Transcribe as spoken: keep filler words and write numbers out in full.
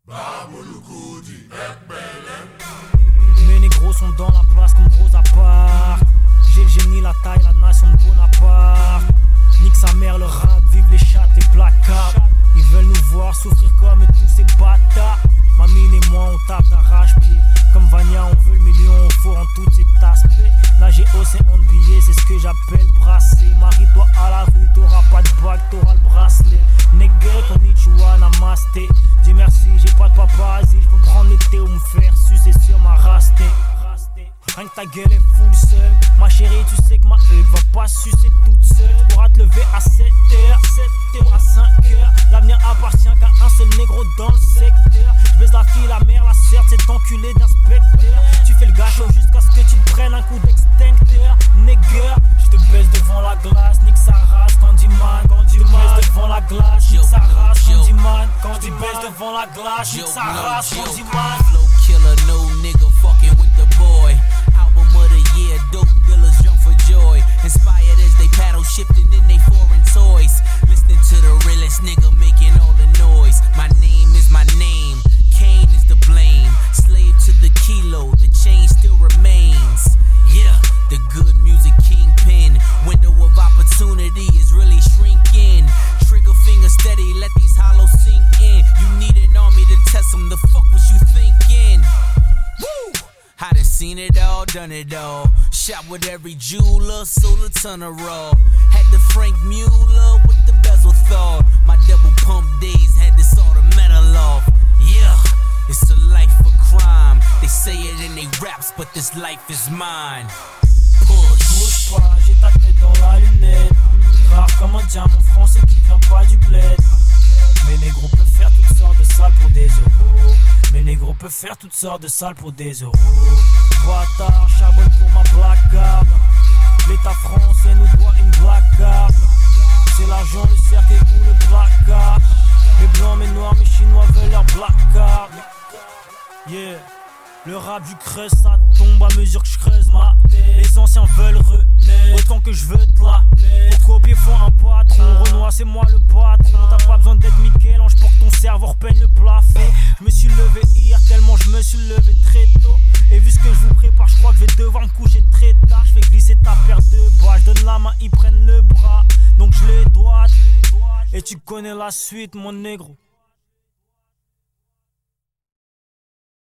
Mes négros sont dans la place comme Rosa Parks. J'ai le génie, la taille, la nation de Bonaparte. Nique sa mère, le rap, vive les chats et Black Cap. Ils veulent nous voir souffrir comme tous ces bâtards. Ma mine et moi on tape d'arrache-pied. Comme Vania on veut le million, on fourre en toutes ces aspects. Là j'ai océan de billets, c'est ce que j'appelle brasser. Marie-toi à la rue, t'auras pas de bague, t'auras le bracelet. Nègre, konnichiwa, namasté. Dis merci, j'ai pas de paparazzi, j'peux prendre le thé ou me faire sucer sur ma rastée. Rien que ta gueule est full seule. Ma chérie, tu sais que ma hutte va pas sucer toute seule. Tu pourras te lever à sept heures, sept heures à cinq heures. L'avenir appartient qu'à un seul négro dans le secteur. Je baise la fille, la mère, la sœur de cet enculé d'inspecteur. Tu fais le gâchot jusqu'à ce que tu te prennes un coup d'extincteur. Nègre, je te baisse devant la glace, nique sa race, Candyman. Quand tu baisses devant la glace, nique sa race, Candyman. Quand tu baisses devant la glace, nique sa race, Candyman. Flow killer, no nigga fucking with the boy. Album of the year, dope dealers jump for joy. Inspired as they paddle shifting in they foreign toys. Listening to the realest nigga making all the noise. My name is my name, Kane is the blame. Slave to the kilo, the chain still remains. Yeah, the good music kingpin. Window of opportunity is really shrinking. Trigger finger steady, let these hollows sink in. You need an army to test them, the fuck was you thinking? Woo! I done seen it all, done it all. Shot with every jeweler, sold a ton of raw. Had the Frank Mueller with the bezel thawed. My double pump days had to saw the metal off. Yeah, it's a life of crime. They say it in they raps, but this life is mine. Push. Bouge pas, j'ai ta tête dans la lunette. Rare comme un diamant français qui vient pas du bled. Mes négros peuvent faire toutes sortes de salles pour des euros. Mes négros peuvent faire toutes sortes de salles pour des euros. Bâtard, charbonne pour ma black card. L'état français nous doit une black card. C'est l'argent, le cercle ou le placard. Mes blancs, mes noirs, mes chinois veulent leur black card. Yeah. Le rap du creuse, ça tombe à mesure que je creuse ma tête. Les anciens veulent renaître, autant que je veux te la mettre. Pour copier faut un patron, Renoir c'est moi le patron. T'as pas besoin d'être Michel-Ange pour que ton cerveau repeigne le plafond. Je me suis levé hier tellement je me suis levé très tôt. Et vu ce que je vous prépare, je crois que je vais devoir me coucher très tard. Je fais glisser ta paire de bras, je donne la main, ils prennent le bras. Donc je les dois, et tu connais la suite mon négro.